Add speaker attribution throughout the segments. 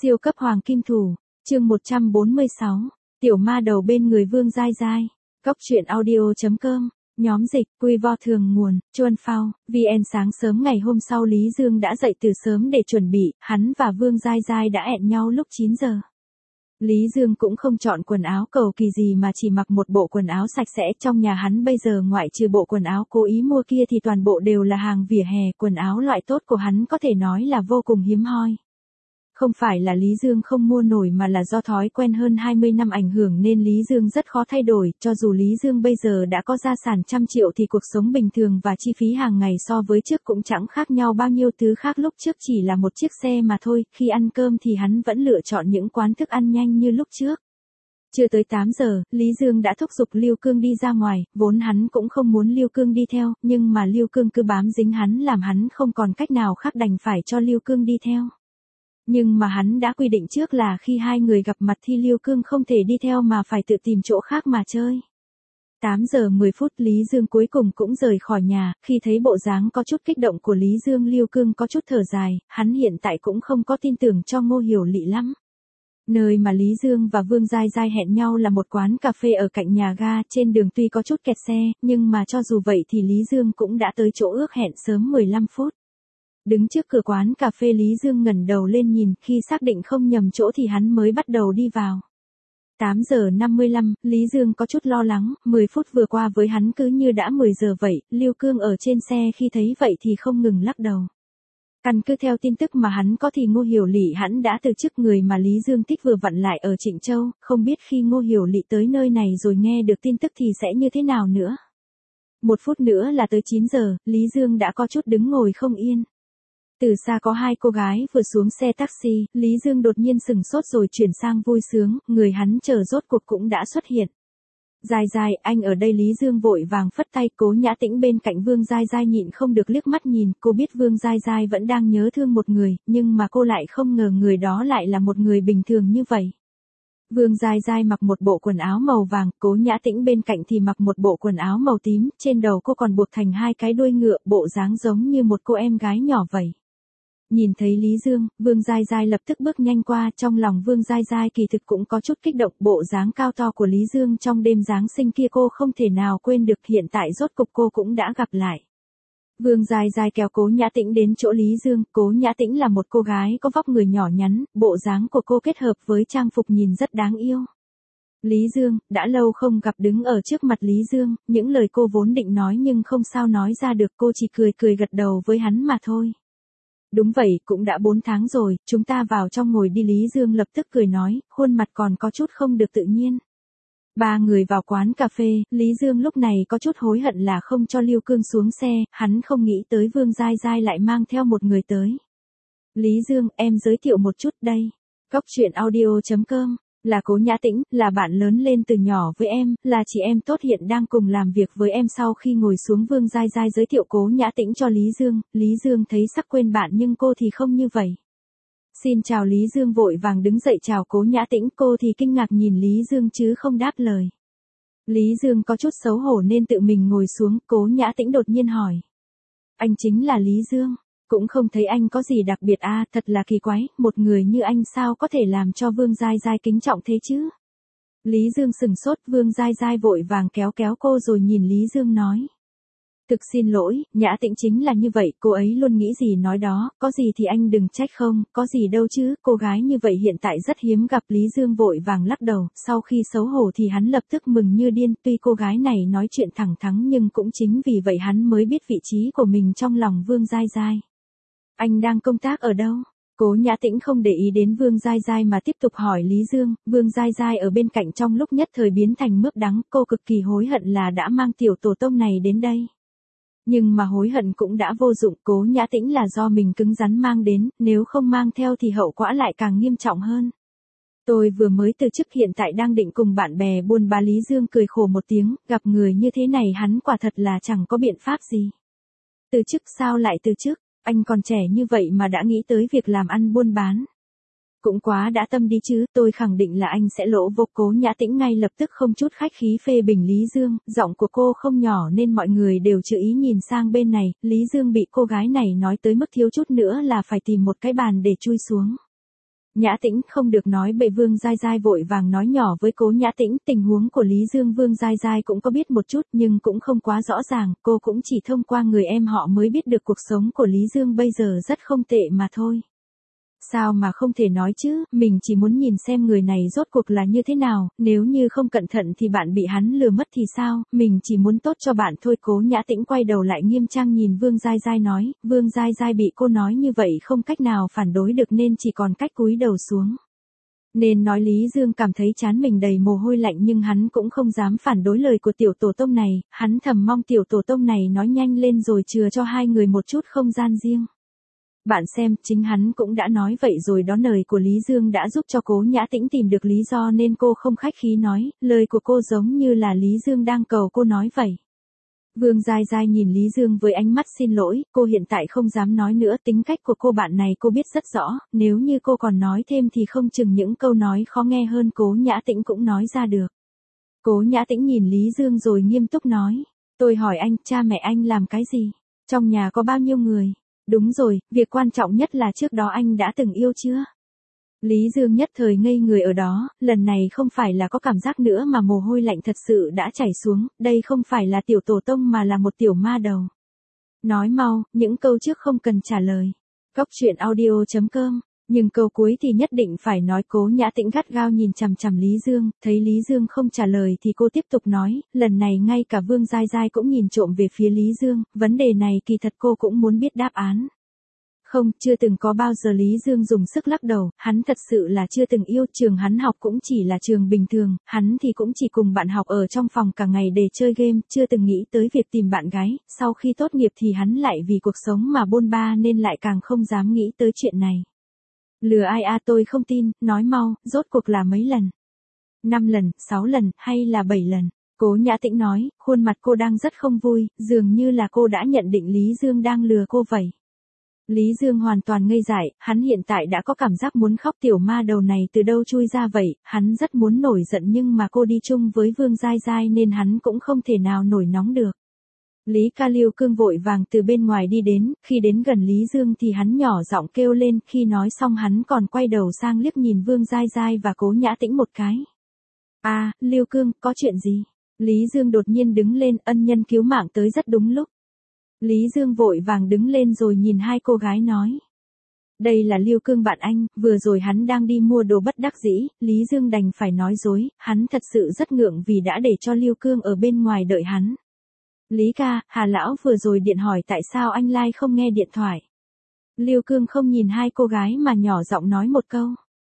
Speaker 1: Siêu cấp hoàng kim thủ, chương 146, tiểu ma đầu bên người Vương Giai Giai, góc truyện audio.com, nhóm dịch, quy vo thường nguồn, Chuan Phao, VN. Sáng sớm ngày hôm sau Lý Dương đã dậy từ sớm để chuẩn bị, hắn và Vương Giai Giai đã hẹn nhau lúc 9 giờ. Lý Dương cũng không chọn quần áo cầu kỳ gì mà chỉ mặc một bộ quần áo sạch sẽ. Trong nhà hắn bây giờ ngoại trừ bộ quần áo cố ý mua kia thì toàn bộ đều là hàng vỉa hè. Quần áo loại tốt của hắn có thể nói là vô cùng hiếm hoi. Không phải là Lý Dương không mua nổi mà là do thói quen hơn 20 năm ảnh hưởng nên Lý Dương rất khó thay đổi. Cho dù Lý Dương bây giờ đã có gia sản trăm triệu thì cuộc sống bình thường và chi phí hàng ngày so với trước cũng chẳng khác nhau bao nhiêu. Thứ khác lúc trước chỉ là một chiếc xe mà thôi. Khi ăn cơm thì hắn vẫn lựa chọn những quán thức ăn nhanh như lúc trước. Chưa tới 8 giờ, Lý Dương đã thúc giục Lưu Cương đi ra ngoài, vốn hắn cũng không muốn Lưu Cương đi theo, nhưng mà Lưu Cương cứ bám dính hắn làm hắn không còn cách nào khác đành phải cho Lưu Cương đi theo. Nhưng mà hắn đã quy định trước là khi hai người gặp mặt thì Lưu Cương không thể đi theo mà phải tự tìm chỗ khác mà chơi. 8 giờ 10 phút Lý Dương cuối cùng cũng rời khỏi nhà, khi thấy bộ dáng có chút kích động của Lý Dương Lưu Cương có chút thở dài, hắn hiện tại cũng không có tin tưởng cho Ngô Hiểu Lị lắm. Nơi mà Lý Dương và Vương Giai Giai hẹn nhau là một quán cà phê ở cạnh nhà ga, trên đường tuy có chút kẹt xe, nhưng mà cho dù vậy thì Lý Dương cũng đã tới chỗ ước hẹn sớm 15 phút. Đứng trước cửa quán cà phê Lý Dương ngẩng đầu lên nhìn, khi xác định không nhầm chỗ thì hắn mới bắt đầu đi vào. 8 giờ 55, Lý Dương có chút lo lắng, 10 phút vừa qua với hắn cứ như đã 10 giờ vậy. Lưu Cương ở trên xe khi thấy vậy thì không ngừng lắc đầu. Căn cứ theo tin tức mà hắn có thì Ngô Hiểu Lị hắn đã từ chức, người mà Lý Dương thích vừa vặn lại ở Trịnh Châu, không biết khi Ngô Hiểu Lị tới nơi này rồi nghe được tin tức thì sẽ như thế nào nữa. 1 phút nữa là tới 9 giờ, Lý Dương đã có chút đứng ngồi không yên. Từ xa có hai cô gái vừa xuống xe taxi, Lý Dương đột nhiên sừng sốt rồi chuyển sang vui sướng, người hắn chờ rốt cuộc cũng đã xuất hiện. Giai Giai, anh ở đây. Lý Dương vội vàng phất tay. Cố Nhã Tĩnh bên cạnh Vương Giai Giai nhịn không được liếc mắt nhìn, cô biết Vương Giai Giai vẫn đang nhớ thương một người, nhưng mà cô lại không ngờ người đó lại là một người bình thường như vậy. Vương Giai Giai mặc một bộ quần áo màu vàng, Cố Nhã Tĩnh bên cạnh thì mặc một bộ quần áo màu tím, trên đầu cô còn buộc thành hai cái đuôi ngựa, bộ dáng giống như một cô em gái nhỏ vậy. Nhìn thấy Lý Dương, Vương Giai Giai lập tức bước nhanh qua, trong lòng Vương Giai Giai kỳ thực cũng có chút kích động, bộ dáng cao to của Lý Dương trong đêm Giáng sinh kia cô không thể nào quên được, hiện tại rốt cục cô cũng đã gặp lại. Vương Giai Giai kéo Cố Nhã Tĩnh đến chỗ Lý Dương, Cố Nhã Tĩnh là một cô gái có vóc người nhỏ nhắn, bộ dáng của cô kết hợp với trang phục nhìn rất đáng yêu. Lý Dương, đã lâu không gặp. Đứng ở trước mặt Lý Dương, những lời cô vốn định nói nhưng không sao nói ra được, cô chỉ cười cười gật đầu với hắn mà thôi. Đúng vậy, cũng đã 4 tháng rồi, chúng ta vào trong ngồi đi. Lý Dương lập tức cười nói, khuôn mặt còn có chút không được tự nhiên. Ba người vào quán cà phê, Lý Dương lúc này có chút hối hận là không cho Lưu Cương xuống xe, hắn không nghĩ tới Vương Giai Giai lại mang theo một người tới. Lý Dương, em giới thiệu một chút đây. Góc truyện audio.com. Là Cố Nhã Tĩnh, là bạn lớn lên từ nhỏ với em, là chị em tốt hiện đang cùng làm việc với em. Sau khi ngồi xuống Vương Giai Giai giới thiệu Cố Nhã Tĩnh cho Lý Dương, Lý Dương thấy sắc quên bạn nhưng cô thì không như vậy. Xin chào. Lý Dương vội vàng đứng dậy chào Cố Nhã Tĩnh, cô thì kinh ngạc nhìn Lý Dương chứ không đáp lời. Lý Dương có chút xấu hổ nên tự mình ngồi xuống, Cố Nhã Tĩnh đột nhiên hỏi. Anh chính là Lý Dương? Cũng không thấy anh có gì đặc biệt à, thật là kỳ quái, một người như anh sao có thể làm cho Vương Giai Giai kính trọng thế chứ? Lý Dương sừng sốt, Vương Giai Giai vội vàng kéo cô rồi nhìn Lý Dương nói. Thực xin lỗi, Nhã Tĩnh chính là như vậy, cô ấy luôn nghĩ gì nói đó, có gì thì anh đừng trách. Không, có gì đâu chứ, cô gái như vậy hiện tại rất hiếm gặp. Lý Dương vội vàng lắc đầu, sau khi xấu hổ thì hắn lập tức mừng như điên, tuy cô gái này nói chuyện thẳng thắn nhưng cũng chính vì vậy hắn mới biết vị trí của mình trong lòng Vương Giai Giai. Anh đang công tác ở đâu? Cố Nhã Tĩnh không để ý đến Vương Giai Giai mà tiếp tục hỏi Lý Dương. Vương Giai Giai ở bên cạnh trong lúc nhất thời biến thành mướp đắng, cô cực kỳ hối hận là đã mang tiểu tổ tông này đến đây. Nhưng mà hối hận cũng đã vô dụng, Cố Nhã Tĩnh là do mình cứng rắn mang đến, nếu không mang theo thì hậu quả lại càng nghiêm trọng hơn. Tôi vừa mới từ chức, hiện tại đang định cùng bạn bè buôn ba. Lý Dương cười khổ một tiếng, gặp người như thế này hắn quả thật là chẳng có biện pháp gì. Từ chức sao lại từ chức? Anh còn trẻ như vậy mà đã nghĩ tới việc làm ăn buôn bán. Cũng quá đã tâm đi chứ, tôi khẳng định là anh sẽ lỗ vô. Cố Nhã Tĩnh ngay lập tức không chút khách khí phê bình Lý Dương, giọng của cô không nhỏ nên mọi người đều chú ý nhìn sang bên này. Lý Dương bị cô gái này nói tới mức thiếu chút nữa là phải tìm một cái bàn để chui xuống. Nhã Tĩnh không được nói bậy. Vương Giai Giai vội vàng nói nhỏ với Cố Nhã Tĩnh, tình huống của Lý Dương Vương Giai Giai cũng có biết một chút nhưng cũng không quá rõ ràng, cô cũng chỉ thông qua người em họ mới biết được cuộc sống của Lý Dương bây giờ rất không tệ mà thôi. Sao mà không thể nói chứ, mình chỉ muốn nhìn xem người này rốt cuộc là như thế nào, nếu như không cẩn thận thì bạn bị hắn lừa mất thì sao, mình chỉ muốn tốt cho bạn thôi. Cố Nhã Tĩnh quay đầu lại nghiêm trang nhìn Vương Giai Giai nói, Vương Giai Giai bị cô nói như vậy không cách nào phản đối được nên chỉ còn cách cúi đầu xuống. Nên nói Lý Dương cảm thấy trán mình đầy mồ hôi lạnh nhưng hắn cũng không dám phản đối lời của tiểu tổ tông này, hắn thầm mong tiểu tổ tông này nói nhanh lên rồi chừa cho hai người một chút không gian riêng. Bạn xem, chính hắn cũng đã nói vậy rồi đó. Lời của Lý Dương đã giúp cho Cố Nhã Tĩnh tìm được lý do nên cô không khách khí nói, lời của cô giống như là Lý Dương đang cầu cô nói vậy. Vương Giai Giai nhìn Lý Dương với ánh mắt xin lỗi, cô hiện tại không dám nói nữa, tính cách của cô bạn này cô biết rất rõ, nếu như cô còn nói thêm thì không chừng những câu nói khó nghe hơn Cố Nhã Tĩnh cũng nói ra được. Cố Nhã Tĩnh nhìn Lý Dương rồi nghiêm túc nói, tôi hỏi anh, cha mẹ anh làm cái gì? Trong nhà có bao nhiêu người? Đúng rồi, việc quan trọng nhất là trước đó anh đã từng yêu chưa? Lý Dương nhất thời ngây người ở đó, lần này không phải là có cảm giác nữa mà mồ hôi lạnh thật sự đã chảy xuống, đây không phải là tiểu tổ tông mà là một tiểu ma đầu. Nói mau, những câu trước không cần trả lời. Cóc truyện audio.com. Nhưng câu cuối thì nhất định phải nói. Cố Nhã Tĩnh gắt gao nhìn chằm chằm Lý Dương, thấy Lý Dương không trả lời thì cô tiếp tục nói, lần này ngay cả Vương Giai Giai cũng nhìn trộm về phía Lý Dương, vấn đề này kỳ thật cô cũng muốn biết đáp án. Không, chưa từng có bao giờ. Lý Dương dùng sức lắc đầu, hắn thật sự là chưa từng yêu, trường hắn học cũng chỉ là trường bình thường, hắn thì cũng chỉ cùng bạn học ở trong phòng cả ngày để chơi game, chưa từng nghĩ tới việc tìm bạn gái, sau khi tốt nghiệp thì hắn lại vì cuộc sống mà bôn ba nên lại càng không dám nghĩ tới chuyện này. Lừa ai à, tôi không tin, nói mau, rốt cuộc là mấy lần? 5 lần, 6 lần, hay là 7 lần? Cố Nhã Tĩnh nói, khuôn mặt cô đang rất không vui, dường như là cô đã nhận định Lý Dương đang lừa cô vậy. Lý Dương hoàn toàn ngây dại, hắn hiện tại đã có cảm giác muốn khóc. Tiểu ma đầu này từ đâu chui ra vậy, hắn rất muốn nổi giận nhưng mà cô đi chung với Vương Giai Giai nên hắn cũng không thể nào nổi nóng được. Lý Ca Liêu Cương vội vàng từ bên ngoài đi đến, khi đến gần Lý Dương thì hắn nhỏ giọng kêu lên, khi nói xong hắn còn quay đầu sang liếc nhìn Vương Giai Giai và Cố Nhã Tĩnh một cái. À, Liêu Cương, có chuyện gì? Lý Dương đột nhiên đứng lên, ân nhân cứu mạng tới rất đúng lúc. Lý Dương vội vàng đứng lên rồi nhìn hai cô gái nói. Đây là Liêu Cương bạn anh, vừa rồi hắn đang đi mua đồ bất đắc dĩ, Lý Dương đành phải nói dối, hắn thật sự rất ngượng vì đã để cho Liêu Cương ở bên ngoài đợi hắn. Lý ca, Hà lão vừa rồi điện hỏi tại sao anh Lai không nghe điện thoại. Liêu Cương không nhìn hai cô gái mà nhỏ giọng nói một câu.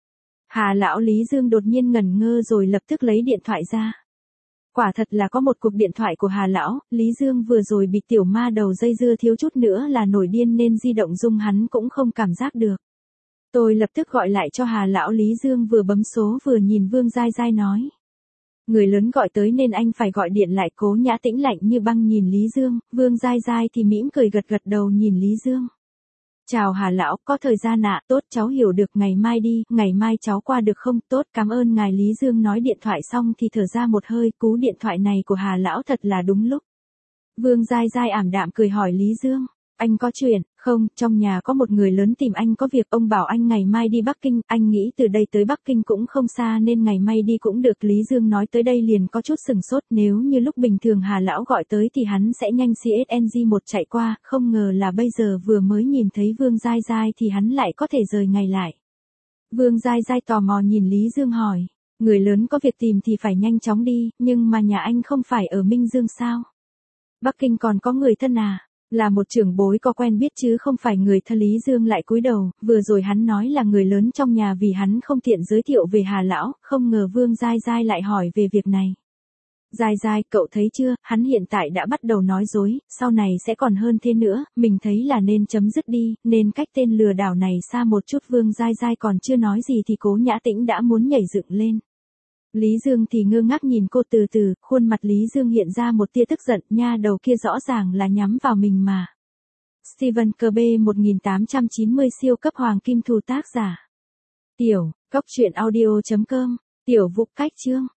Speaker 1: Hà lão. Lý Dương đột nhiên ngẩn ngơ rồi lập tức lấy điện thoại ra. Quả thật là có một cuộc điện thoại của Hà lão, Lý Dương vừa rồi bị tiểu ma đầu dây dưa thiếu chút nữa là nổi điên nên di động rung hắn cũng không cảm giác được. Tôi lập tức gọi lại cho Hà lão. Lý Dương vừa bấm số vừa nhìn Vương Giai Giai nói. Người lớn gọi tới nên anh phải gọi điện lại. Cố Nhã Tĩnh lạnh như băng nhìn Lý Dương, Vương Giai Giai thì mỉm cười gật gật đầu nhìn Lý Dương. Chào Hà lão, có thời gian ạ, tốt cháu hiểu được, ngày mai đi, ngày mai cháu qua được không? Tốt, cảm ơn ngài. Lý Dương nói điện thoại xong thì thở ra một hơi, cú điện thoại này của Hà lão thật là đúng lúc. Vương Giai Giai ảm đạm cười hỏi Lý Dương, anh có chuyện? Không, trong nhà có một người lớn tìm anh có việc, ông bảo anh ngày mai đi Bắc Kinh, anh nghĩ từ đây tới Bắc Kinh cũng không xa nên ngày mai đi cũng được. Lý Dương nói tới đây liền có chút sừng sốt, nếu như lúc bình thường Hà lão gọi tới thì hắn sẽ nhanh CSNG một chạy qua, không ngờ là bây giờ vừa mới nhìn thấy Vương Giai Giai thì hắn lại có thể rời ngày lại. Vương Giai Giai tò mò nhìn Lý Dương hỏi, người lớn có việc tìm thì phải nhanh chóng đi, nhưng mà nhà anh không phải ở Minh Dương sao? Bắc Kinh còn có người thân à? Là một trưởng bối có quen biết chứ không phải người thân. Lý Dương lại cúi đầu, vừa rồi hắn nói là người lớn trong nhà vì hắn không tiện giới thiệu về Hà lão, không ngờ Vương Giai Giai lại hỏi về việc này. Giai Giai, cậu thấy chưa, hắn hiện tại đã bắt đầu nói dối, sau này sẽ còn hơn thế nữa, mình thấy là nên chấm dứt đi, nên cách tên lừa đảo này xa một chút. Vương Giai Giai còn chưa nói gì thì Cố Nhã Tĩnh đã muốn nhảy dựng lên. Lý Dương thì ngơ ngác nhìn cô từ từ, khuôn mặt Lý Dương hiện ra một tia tức giận, nha đầu kia rõ ràng là nhắm vào mình mà. Stephen Cb 1890 siêu cấp hoàng kim thủ tác giả. Tiểu, cóc truyện audio.com, tiểu vụ cách chương.